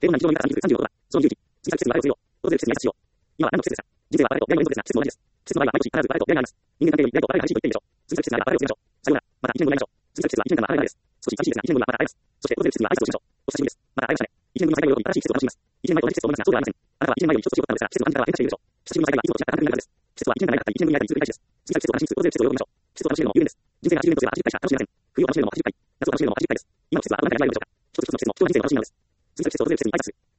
平凡な日常の見方36は、その勇気、次作季節のあれを追う。訪れる季節に挨拶しよう。今は何の季節ですか？人生は誰と出会いのエンドレスな季節の同じです。季節の場合は毎年必ず誰と出会いがあります。人間関係より誰と誰が激しいと言っているでしょう。次作季節のあれは誰を告げましょう。さようなら。また一年後に会いましょう。次作季節は一年間のあれがです。少し寂しいですが、一年後にはまた会えます。そして訪れる季節には挨拶をしましょう。お久しぶりです。また会えましたね。一年後の再会を喜び新しい季節を楽しみます。一年前と同じ季節を思いますが、そうではありません。あなたは一年前より一つ強くなったのですが、季節の感じ方は変化しているでしょう。久しぶりの再会はいつも違った感覚になるからです。季節は一年間ないかったり、一年後に会えたりする繰り返しです。次作季節を楽しみつつ、訪れる季節を喜びましょう。季節を楽しめるのも有限です。人生が80年とすれば80回しか楽しめません。冬を楽しめるのも80回。夏を楽しめるのも80回です。今の季節はあなたに何があるでしょうか。一つ一つの季節も人の人生の楽しみなのです。次作季節を訪れる季節に挨拶する。